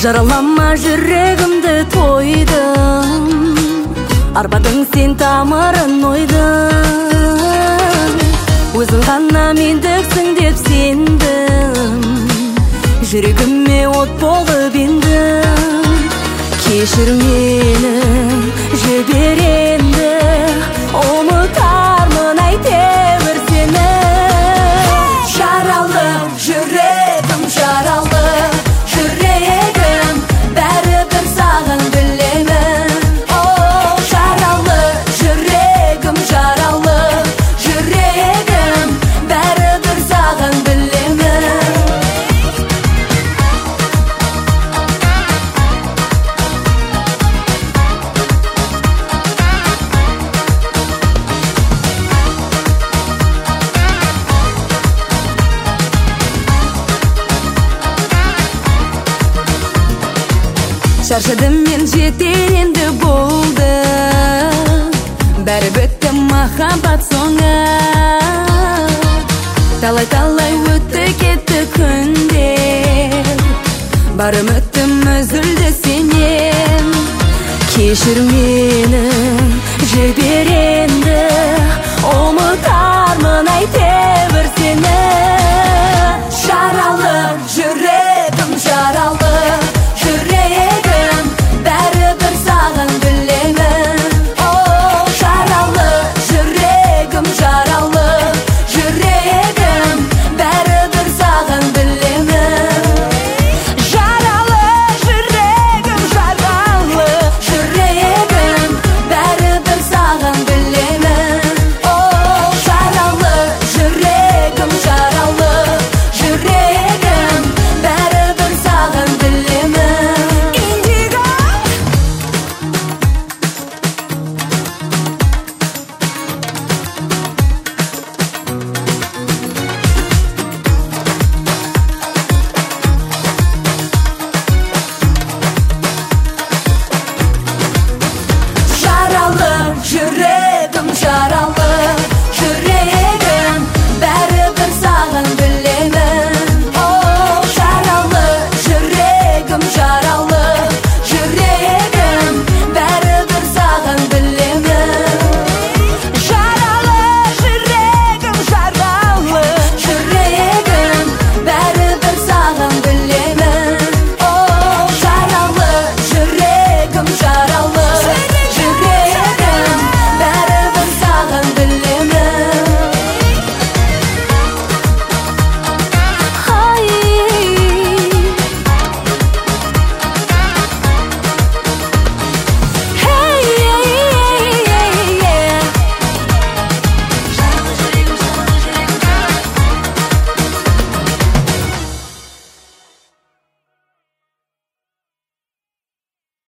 Жаралама жүрегімді тойдым, арбадың сен тамырын ойдым. Өзің ғана мендіксің деп сендім, жүрегіме от болып ендім. Кешір мені, жіберенді, ұмытармын әйтеуір сені. Жаралы жүрегім, жаралы жүрегім, бәрібір саған білемін. Жаралы жүрегім, жаралы жүрегім, бәрібір саған білемін. Шаршадым мен, жетер енді болды, бәрі бітті махаббат соңы. Талай-талай өтті кетті күндер, бар үмітім үзілді сенен. Кешір мені, жібере